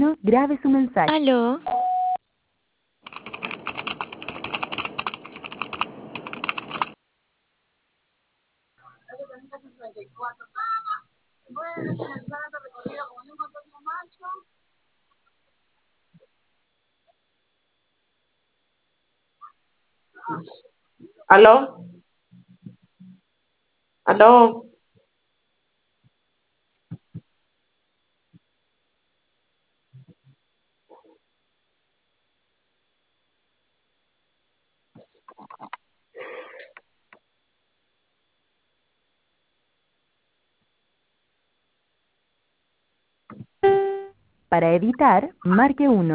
menos grabe su mensaje. Aló, ¿Aló? ¿Aló? Para editar, marque 1.